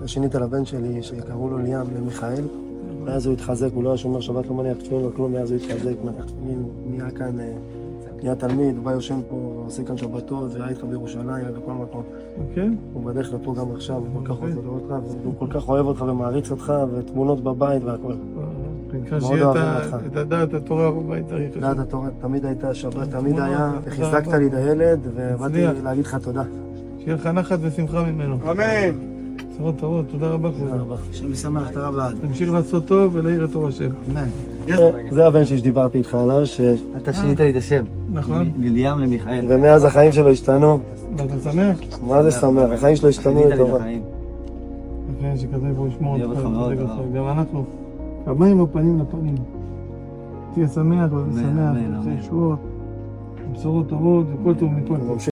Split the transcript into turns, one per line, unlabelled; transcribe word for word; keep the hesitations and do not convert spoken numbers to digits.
שינית לבן שלי, שקראו לו ליאם, למיכאל. מאז הוא התחזק, הוא לא היה שומר שבת, לא מניח תפילין וכלום, מאז הוא התחזק, מניח תפילין, נהיה כאן, נהיה תלמיד, הוא בא יושן פה, עושה כאן שבתות, והיה איתך בירושלים ובכל מקום.
אוקיי.
הוא בדרך לפה גם עכשיו, הוא כל כך רוצה לראות אותך, הוא כל כך אוהב אותך ומעריץ אותך, ותמונות בבית והכל.
נקרא שיהיה את הדעת התורה בבית צריך.
דעת התורה, תמיד הייתה שבת, תמיד היה, וחיזקת לי את הילד, ובאתי להגיד לך תודה.
שיהיה לך נחת ושמחה ממנו.
אמן.
צרות טובות, תודה רבה כבודו.
שאני שמח, תודה רבה.
תמשיך לעשות טוב ולהעיר את אור השם.
אמן. זה הבן שלי שדיברתי איתך עליו, ש...
אתה שינית לי את השם.
נכון.
מליאם למיכאל.
ומאז החיים שלו השתנו.
ואתה שמח?
מה זה שמח? החיים שלו השתנו לטובה.
יפה, שכזה בוא ישמור אותך.
אותך מאוד,
גם אנחנו. המים בפנים לפנים. תהיה שמח ושמח, תהיה ישועות, בשורות טובות וכל טוב מכל.